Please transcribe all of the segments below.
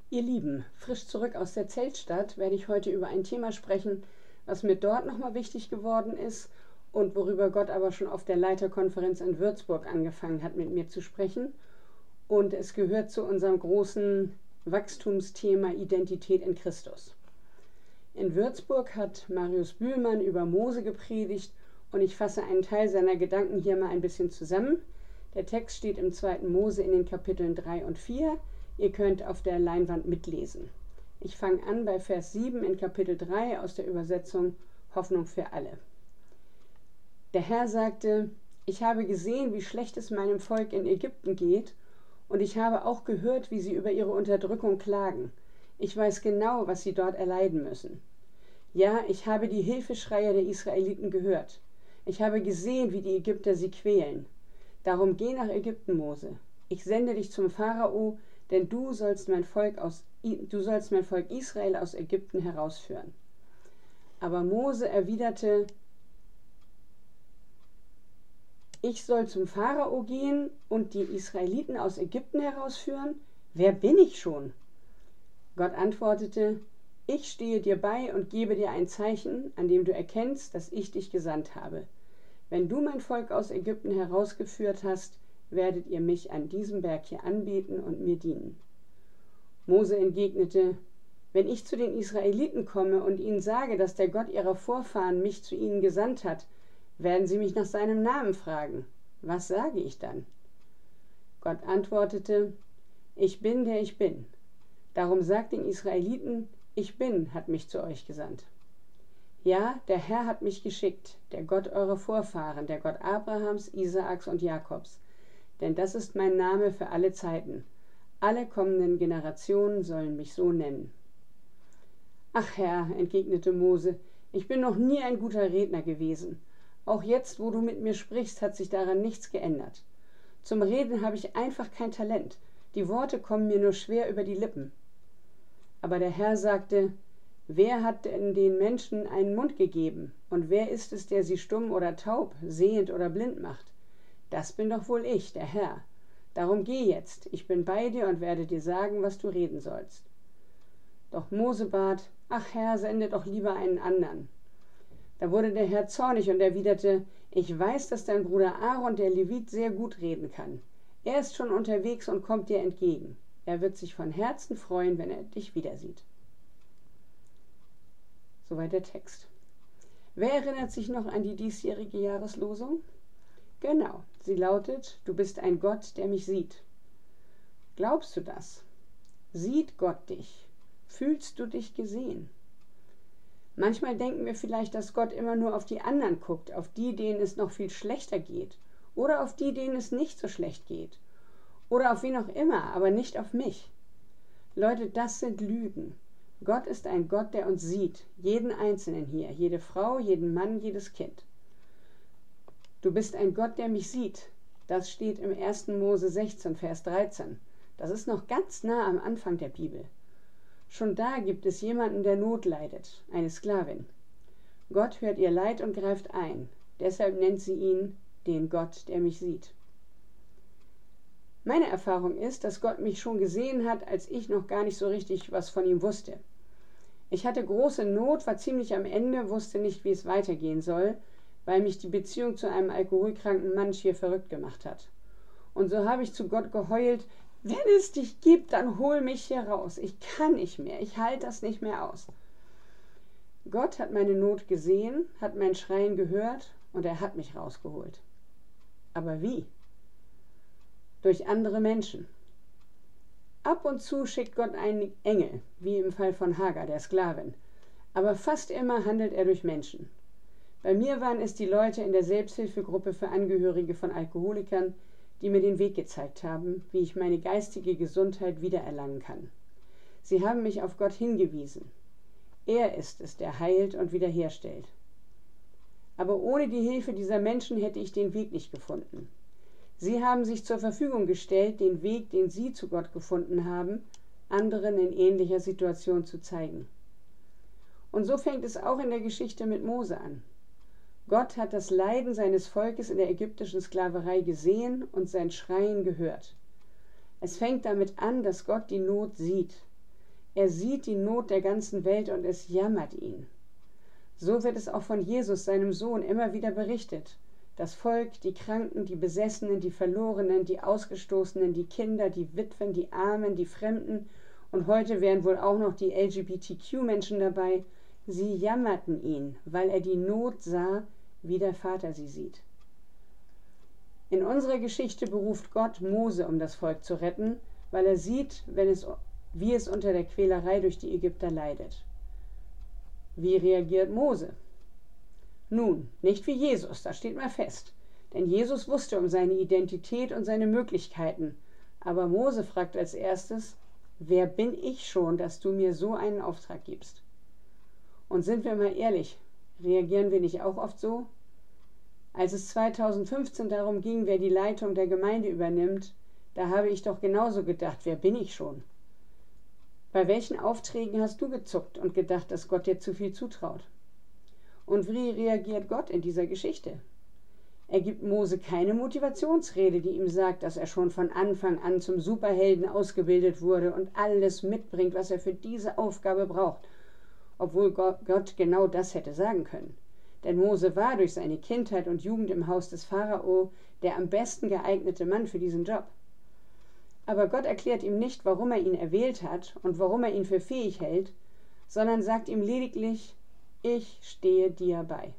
Ihr Lieben, frisch zurück aus der Zeltstadt werde ich heute über ein Thema sprechen, was mir dort nochmal wichtig geworden ist und worüber Gott aber schon auf der Leiterkonferenz in Würzburg angefangen hat, mit mir zu sprechen. Und es gehört zu unserem großen Wachstumsthema Identität in Christus. In Würzburg hat Marius Bühlmann über Mose gepredigt und ich fasse einen Teil seiner Gedanken hier mal ein bisschen zusammen. Der Text steht im 2. Mose in den Kapiteln 3 und 4. Ihr könnt auf der Leinwand mitlesen. Ich fange an bei Vers 7 in Kapitel 3 aus der Übersetzung Hoffnung für alle. Der Herr sagte: Ich habe gesehen, wie schlecht es meinem Volk in Ägypten geht, und ich habe auch gehört, wie sie über ihre Unterdrückung klagen. Ich weiß genau, was sie dort erleiden müssen. Ja, ich habe die Hilfeschreie der Israeliten gehört. Ich habe gesehen, wie die Ägypter sie quälen. Darum geh nach Ägypten, Mose. Ich sende dich zum Pharao, denn du sollst mein Volk Israel aus Ägypten herausführen. Aber Mose erwiderte: Ich soll zum Pharao gehen und die Israeliten aus Ägypten herausführen? Wer bin ich schon? Gott antwortete: Ich stehe dir bei und gebe dir ein Zeichen, an dem du erkennst, dass ich dich gesandt habe. Wenn du mein Volk aus Ägypten herausgeführt hast, werdet ihr mich an diesem Berg hier anbeten und mir dienen. Mose entgegnete: Wenn ich zu den Israeliten komme und ihnen sage, dass der Gott ihrer Vorfahren mich zu ihnen gesandt hat, werden sie mich nach seinem Namen fragen. Was sage ich dann? Gott antwortete: Ich bin, der ich bin. Darum sagt den Israeliten: Ich bin, hat mich zu euch gesandt. Ja, der Herr hat mich geschickt, der Gott eurer Vorfahren, der Gott Abrahams, Isaaks und Jakobs. Denn das ist mein Name für alle Zeiten. Alle kommenden Generationen sollen mich so nennen. Ach Herr, entgegnete Mose, ich bin noch nie ein guter Redner gewesen. Auch jetzt, wo du mit mir sprichst, hat sich daran nichts geändert. Zum Reden habe ich einfach kein Talent. Die Worte kommen mir nur schwer über die Lippen. Aber der Herr sagte: Wer hat denn den Menschen einen Mund gegeben? Und wer ist es, der sie stumm oder taub, sehend oder blind macht? Das bin doch wohl ich, der Herr. Darum geh jetzt, ich bin bei dir und werde dir sagen, was du reden sollst. Doch Mose bat: Ach Herr, sende doch lieber einen anderen. Da wurde der Herr zornig und erwiderte: Ich weiß, dass dein Bruder Aaron, der Levit, sehr gut reden kann. Er ist schon unterwegs und kommt dir entgegen. Er wird sich von Herzen freuen, wenn er dich wiedersieht. Soweit der Text. Wer erinnert sich noch an die diesjährige Jahreslosung? Genau, sie lautet: Du bist ein Gott, der mich sieht. Glaubst du das? Sieht Gott dich? Fühlst du dich gesehen? Manchmal denken wir vielleicht, dass Gott immer nur auf die anderen guckt, auf die, denen es noch viel schlechter geht, oder auf die, denen es nicht so schlecht geht, oder auf wen auch immer, aber nicht auf mich. Leute, das sind Lügen. Gott ist ein Gott, der uns sieht, jeden Einzelnen hier, jede Frau, jeden Mann, jedes Kind. Du bist ein Gott, der mich sieht. Das steht im 1. Mose 16, Vers 13. Das ist noch ganz nah am Anfang der Bibel. Schon da gibt es jemanden, der Not leidet, eine Sklavin. Gott hört ihr Leid und greift ein. Deshalb nennt sie ihn den Gott, der mich sieht. Meine Erfahrung ist, dass Gott mich schon gesehen hat, als ich noch gar nicht so richtig was von ihm wusste. Ich hatte große Not, war ziemlich am Ende, wusste nicht, wie es weitergehen soll, weil mich die Beziehung zu einem alkoholkranken Mann schier verrückt gemacht hat. Und so habe ich zu Gott geheult: Wenn es dich gibt, dann hol mich hier raus. Ich kann nicht mehr, ich halte das nicht mehr aus. Gott hat meine Not gesehen, hat mein Schreien gehört und er hat mich rausgeholt. Aber wie? Durch andere Menschen. Ab und zu schickt Gott einen Engel, wie im Fall von Hagar, der Sklavin. Aber fast immer handelt er durch Menschen. Bei mir waren es die Leute in der Selbsthilfegruppe für Angehörige von Alkoholikern, die mir den Weg gezeigt haben, wie ich meine geistige Gesundheit wiedererlangen kann. Sie haben mich auf Gott hingewiesen. Er ist es, der heilt und wiederherstellt. Aber ohne die Hilfe dieser Menschen hätte ich den Weg nicht gefunden. Sie haben sich zur Verfügung gestellt, den Weg, den sie zu Gott gefunden haben, anderen in ähnlicher Situation zu zeigen. Und so fängt es auch in der Geschichte mit Mose an. Gott hat das Leiden seines Volkes in der ägyptischen Sklaverei gesehen und sein Schreien gehört. Es fängt damit an, dass Gott die Not sieht. Er sieht die Not der ganzen Welt und es jammert ihn. So wird es auch von Jesus, seinem Sohn, immer wieder berichtet. Das Volk, die Kranken, die Besessenen, die Verlorenen, die Ausgestoßenen, die Kinder, die Witwen, die Armen, die Fremden und heute wären wohl auch noch die LGBTQ-Menschen dabei. Sie jammerten ihn, weil er die Not sah, wie der Vater sie sieht. In unserer Geschichte beruft Gott Mose, um das Volk zu retten, weil er sieht, wie es unter der Quälerei durch die Ägypter leidet. Wie reagiert Mose? Nun, nicht wie Jesus, das steht mal fest. Denn Jesus wusste um seine Identität und seine Möglichkeiten. Aber Mose fragt als erstes, wer bin ich schon, dass du mir so einen Auftrag gibst? Und sind wir mal ehrlich, reagieren wir nicht auch oft so? Als es 2015 darum ging, wer die Leitung der Gemeinde übernimmt, da habe ich doch genauso gedacht, wer bin ich schon? Bei welchen Aufträgen hast du gezuckt und gedacht, dass Gott dir zu viel zutraut? Und wie reagiert Gott in dieser Geschichte? Er gibt Mose keine Motivationsrede, die ihm sagt, dass er schon von Anfang an zum Superhelden ausgebildet wurde und alles mitbringt, was er für diese Aufgabe braucht, obwohl Gott genau das hätte sagen können. Denn Mose war durch seine Kindheit und Jugend im Haus des Pharao der am besten geeignete Mann für diesen Job. Aber Gott erklärt ihm nicht, warum er ihn erwählt hat und warum er ihn für fähig hält, sondern sagt ihm lediglich, ich stehe dir bei.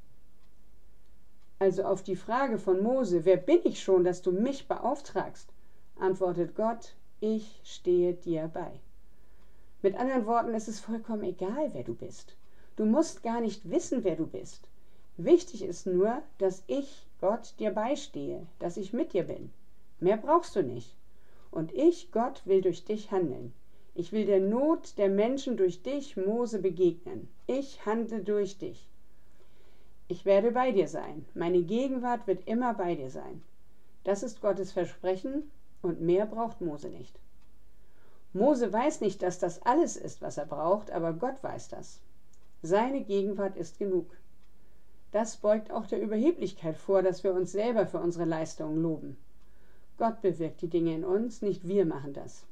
Also auf die Frage von Mose, wer bin ich schon, dass du mich beauftragst, antwortet Gott, ich stehe dir bei. Mit anderen Worten, es ist vollkommen egal, wer du bist. Du musst gar nicht wissen, wer du bist. Wichtig ist nur, dass ich, Gott, dir beistehe, dass ich mit dir bin. Mehr brauchst du nicht. Und ich, Gott, will durch dich handeln. Ich will der Not der Menschen durch dich, Mose, begegnen. Ich handle durch dich. Ich werde bei dir sein. Meine Gegenwart wird immer bei dir sein. Das ist Gottes Versprechen und mehr braucht Mose nicht. Mose weiß nicht, dass das alles ist, was er braucht, aber Gott weiß das. Seine Gegenwart ist genug. Das beugt auch der Überheblichkeit vor, dass wir uns selber für unsere Leistungen loben. Gott bewirkt die Dinge in uns, nicht wir machen das.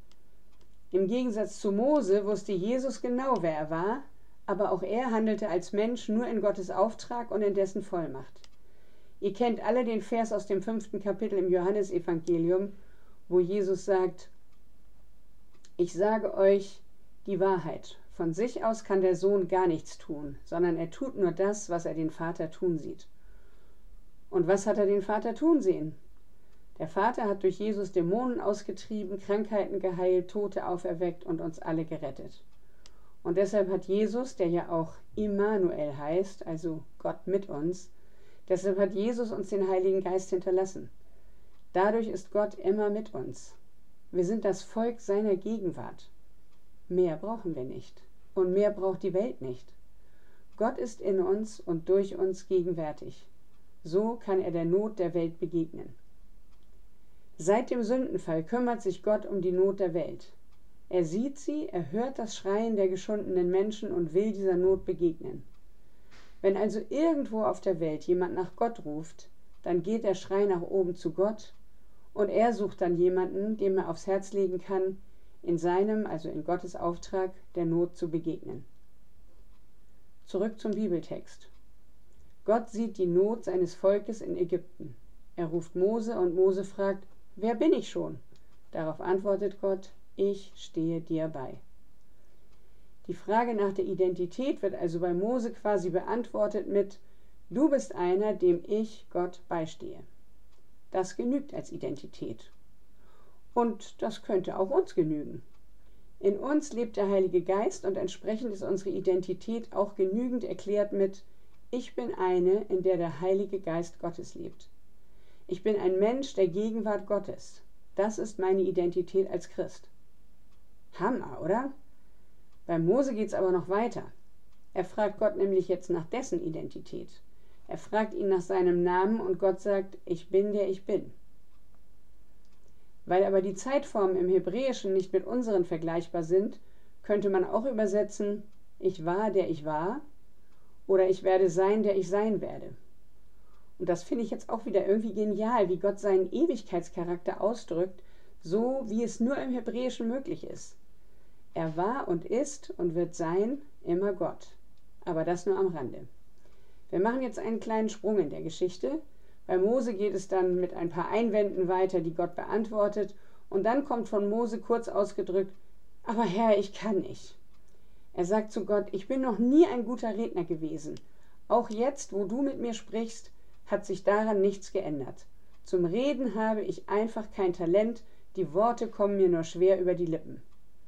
Im Gegensatz zu Mose wusste Jesus genau, wer er war, aber auch er handelte als Mensch nur in Gottes Auftrag und in dessen Vollmacht. Ihr kennt alle den Vers aus dem 5. Kapitel im Johannesevangelium, wo Jesus sagt, ich sage euch die Wahrheit. Von sich aus kann der Sohn gar nichts tun, sondern er tut nur das, was er den Vater tun sieht. Und was hat er den Vater tun sehen? Der Vater hat durch Jesus Dämonen ausgetrieben, Krankheiten geheilt, Tote auferweckt und uns alle gerettet. Und deshalb hat Jesus, der ja auch Immanuel heißt, also Gott mit uns, deshalb hat Jesus uns den Heiligen Geist hinterlassen. Dadurch ist Gott immer mit uns. Wir sind das Volk seiner Gegenwart. Mehr brauchen wir nicht. Und mehr braucht die Welt nicht. Gott ist in uns und durch uns gegenwärtig. So kann er der Not der Welt begegnen. Seit dem Sündenfall kümmert sich Gott um die Not der Welt. Er sieht sie, er hört das Schreien der geschundenen Menschen und will dieser Not begegnen. Wenn also irgendwo auf der Welt jemand nach Gott ruft, dann geht der Schrei nach oben zu Gott und er sucht dann jemanden, dem er aufs Herz legen kann, in seinem, also in Gottes Auftrag, der Not zu begegnen. Zurück zum Bibeltext. Gott sieht die Not seines Volkes in Ägypten. Er ruft Mose und Mose fragt, wer bin ich schon? Darauf antwortet Gott, ich stehe dir bei. Die Frage nach der Identität wird also bei Mose quasi beantwortet mit, du bist einer, dem ich, Gott, beistehe. Das genügt als Identität. Und das könnte auch uns genügen. In uns lebt der Heilige Geist und entsprechend ist unsere Identität auch genügend erklärt mit, ich bin eine, in der der Heilige Geist Gottes lebt. Ich bin ein Mensch der Gegenwart Gottes. Das ist meine Identität als Christ. Hammer, oder? Bei Mose geht es aber noch weiter. Er fragt Gott nämlich jetzt nach dessen Identität. Er fragt ihn nach seinem Namen und Gott sagt, ich bin, der ich bin. Weil aber die Zeitformen im Hebräischen nicht mit unseren vergleichbar sind, könnte man auch übersetzen, ich war, der ich war, oder ich werde sein, der ich sein werde. Und das finde ich jetzt auch wieder irgendwie genial, wie Gott seinen Ewigkeitscharakter ausdrückt, so wie es nur im Hebräischen möglich ist. Er war und ist und wird sein immer Gott. Aber das nur am Rande. Wir machen jetzt einen kleinen Sprung in der Geschichte. Bei Mose geht es dann mit ein paar Einwänden weiter, die Gott beantwortet. Und dann kommt von Mose kurz ausgedrückt: Aber Herr, ich kann nicht. Er sagt zu Gott: Ich bin noch nie ein guter Redner gewesen. Auch jetzt, wo du mit mir sprichst, hat sich daran nichts geändert. Zum Reden habe ich einfach kein Talent, die Worte kommen mir nur schwer über die Lippen.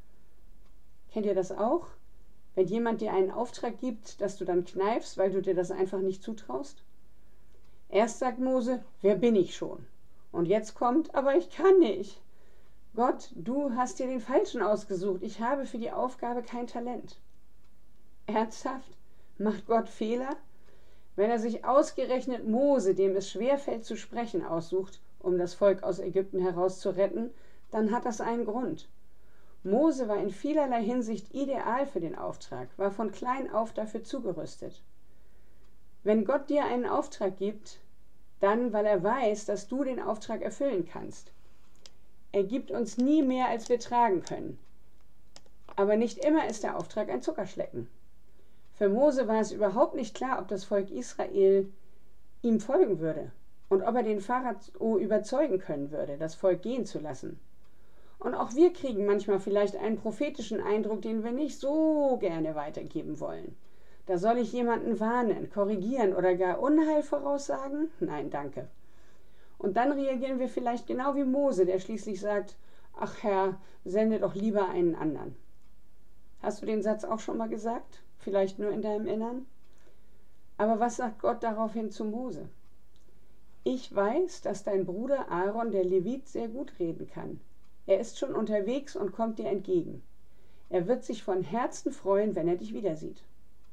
Kennt ihr das auch? Wenn jemand dir einen Auftrag gibt, dass du dann kneifst, weil du dir das einfach nicht zutraust? Erst sagt Mose: Wer bin ich schon? Und jetzt kommt: Aber ich kann nicht. Gott, du hast dir den Falschen ausgesucht. Ich habe für die Aufgabe kein Talent. Ernsthaft? Macht Gott Fehler? Wenn er sich ausgerechnet Mose, dem es schwerfällt zu sprechen, aussucht, um das Volk aus Ägypten herauszuretten, dann hat das einen Grund. Mose war in vielerlei Hinsicht ideal für den Auftrag, war von klein auf dafür zugerüstet. Wenn Gott dir einen Auftrag gibt, dann, weil er weiß, dass du den Auftrag erfüllen kannst. Er gibt uns nie mehr, als wir tragen können. Aber nicht immer ist der Auftrag ein Zuckerschlecken. Für Mose war es überhaupt nicht klar, ob das Volk Israel ihm folgen würde und ob er den Pharao überzeugen können würde, das Volk gehen zu lassen. Und auch wir kriegen manchmal vielleicht einen prophetischen Eindruck, den wir nicht so gerne weitergeben wollen. Da soll ich jemanden warnen, korrigieren oder gar Unheil voraussagen? Nein, danke. Und dann reagieren wir vielleicht genau wie Mose, der schließlich sagt: Ach Herr, sende doch lieber einen anderen. Hast du den Satz auch schon mal gesagt? Vielleicht nur in deinem Innern? Aber was sagt Gott daraufhin zu Mose? Ich weiß, dass dein Bruder Aaron, der Levit, sehr gut reden kann. Er ist schon unterwegs und kommt dir entgegen. Er wird sich von Herzen freuen, wenn er dich wieder sieht.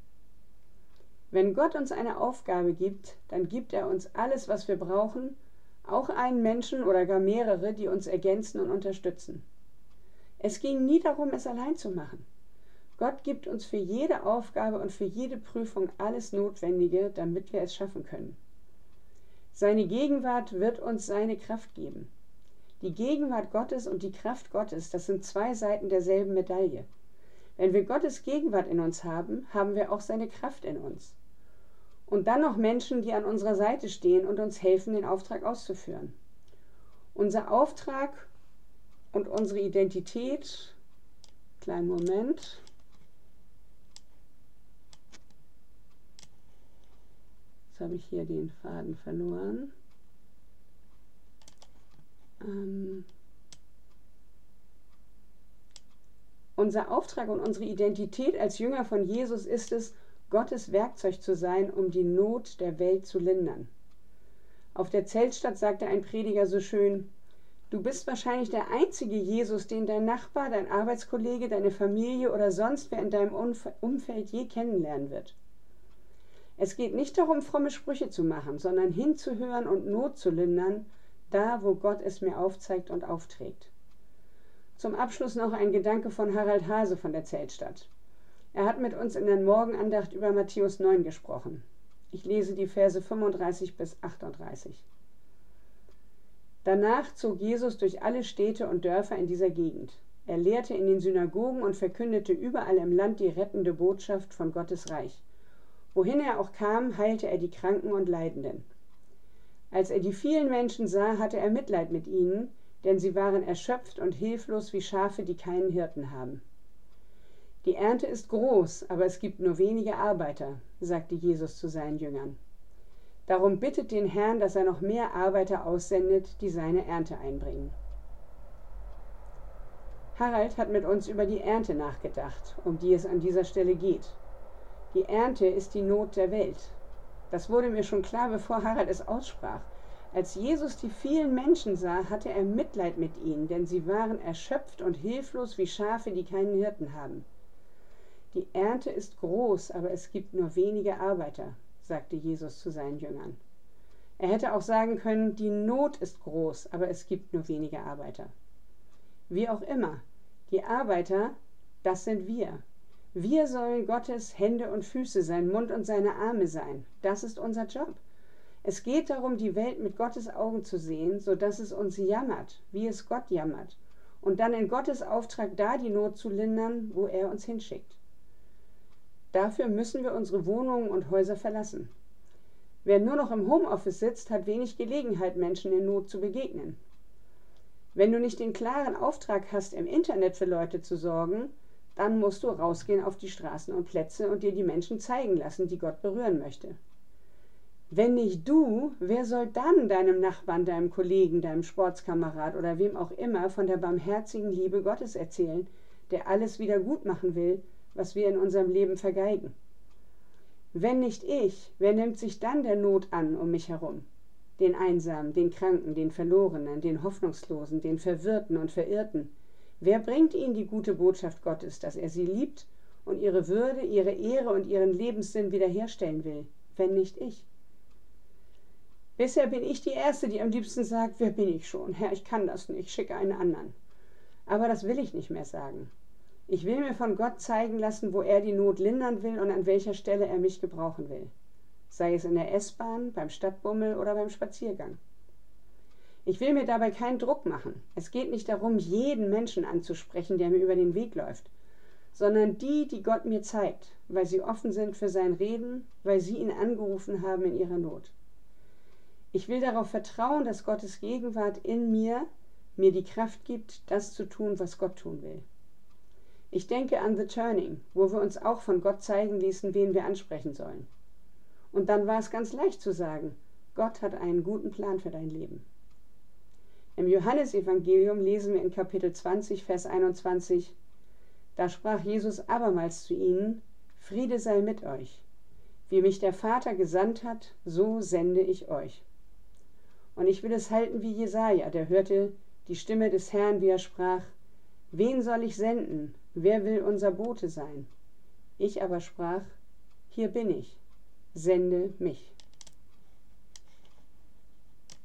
Wenn Gott uns eine Aufgabe gibt, dann gibt er uns alles, was wir brauchen, auch einen Menschen oder gar mehrere, die uns ergänzen und unterstützen. Es ging nie darum, es allein zu machen. Gott gibt uns für jede Aufgabe und für jede Prüfung alles Notwendige, damit wir es schaffen können. Seine Gegenwart wird uns seine Kraft geben. Die Gegenwart Gottes und die Kraft Gottes, das sind zwei Seiten derselben Medaille. Wenn wir Gottes Gegenwart in uns haben, haben wir auch seine Kraft in uns. Und dann noch Menschen, die an unserer Seite stehen und uns helfen, den Auftrag auszuführen. Unser Auftrag und unsere Identität, kleinen Moment. Jetzt habe ich hier den Faden verloren. Unser Auftrag und unsere Identität als Jünger von Jesus ist es, Gottes Werkzeug zu sein, um die Not der Welt zu lindern. Auf der Zeltstadt sagte ein Prediger so schön: Du bist wahrscheinlich der einzige Jesus, den dein Nachbar, dein Arbeitskollege, deine Familie oder sonst wer in deinem Umfeld je kennenlernen wird. Es geht nicht darum, fromme Sprüche zu machen, sondern hinzuhören und Not zu lindern, da, wo Gott es mir aufzeigt und aufträgt. Zum Abschluss noch ein Gedanke von Harald Hase von der Zeltstadt. Er hat mit uns in der Morgenandacht über Matthäus 9 gesprochen. Ich lese die Verse 35 bis 38. Danach zog Jesus durch alle Städte und Dörfer in dieser Gegend. Er lehrte in den Synagogen und verkündete überall im Land die rettende Botschaft von Gottes Reich. Wohin er auch kam, heilte er die Kranken und Leidenden. Als er die vielen Menschen sah, hatte er Mitleid mit ihnen, denn sie waren erschöpft und hilflos wie Schafe, die keinen Hirten haben. Die Ernte ist groß, aber es gibt nur wenige Arbeiter, sagte Jesus zu seinen Jüngern. Darum bittet den Herrn, dass er noch mehr Arbeiter aussendet, die seine Ernte einbringen. Harald hat mit uns über die Ernte nachgedacht, um die es an dieser Stelle geht. Die Ernte ist die Not der Welt. Das wurde mir schon klar, bevor Harald es aussprach. Als Jesus die vielen Menschen sah, hatte er Mitleid mit ihnen, denn sie waren erschöpft und hilflos wie Schafe, die keinen Hirten haben. Die Ernte ist groß, aber es gibt nur wenige Arbeiter, sagte Jesus zu seinen Jüngern. Er hätte auch sagen können, die Not ist groß, aber es gibt nur wenige Arbeiter. Wie auch immer, die Arbeiter, das sind wir. Wir sollen Gottes Hände und Füße, sein Mund und seine Arme sein. Das ist unser Job. Es geht darum, die Welt mit Gottes Augen zu sehen, sodass es uns jammert, wie es Gott jammert, und dann in Gottes Auftrag da die Not zu lindern, wo er uns hinschickt. Dafür müssen wir unsere Wohnungen und Häuser verlassen. Wer nur noch im Homeoffice sitzt, hat wenig Gelegenheit, Menschen in Not zu begegnen. Wenn du nicht den klaren Auftrag hast, im Internet für Leute zu sorgen, dann musst du rausgehen auf die Straßen und Plätze und dir die Menschen zeigen lassen, die Gott berühren möchte. Wenn nicht du, wer soll dann deinem Nachbarn, deinem Kollegen, deinem Sportskamerad oder wem auch immer von der barmherzigen Liebe Gottes erzählen, der alles wieder gut machen will, was wir in unserem Leben vergeigen? Wenn nicht ich, wer nimmt sich dann der Not an um mich herum? Den Einsamen, den Kranken, den Verlorenen, den Hoffnungslosen, den Verwirrten und Verirrten. Wer bringt ihnen die gute Botschaft Gottes, dass er sie liebt und ihre Würde, ihre Ehre und ihren Lebenssinn wiederherstellen will, wenn nicht ich? Bisher bin ich die Erste, die am liebsten sagt, wer bin ich schon? Herr, ich kann das nicht, schicke einen anderen. Aber das will ich nicht mehr sagen. Ich will mir von Gott zeigen lassen, wo er die Not lindern will und an welcher Stelle er mich gebrauchen will. Sei es in der S-Bahn, beim Stadtbummel oder beim Spaziergang. Ich will mir dabei keinen Druck machen. Es geht nicht darum, jeden Menschen anzusprechen, der mir über den Weg läuft, sondern die, die Gott mir zeigt, weil sie offen sind für sein Reden, weil sie ihn angerufen haben in ihrer Not. Ich will darauf vertrauen, dass Gottes Gegenwart in mir die Kraft gibt, das zu tun, was Gott tun will. Ich denke an The Turning, wo wir uns auch von Gott zeigen ließen, wen wir ansprechen sollen. Und dann war es ganz leicht zu sagen, Gott hat einen guten Plan für dein Leben. Im Johannesevangelium lesen wir in Kapitel 20, Vers 21, da sprach Jesus abermals zu ihnen, Friede sei mit euch. Wie mich der Vater gesandt hat, so sende ich euch. Und ich will es halten wie Jesaja, der hörte die Stimme des Herrn, wie er sprach, wen soll ich senden? Wer will unser Bote sein? Ich aber sprach, hier bin ich, sende mich.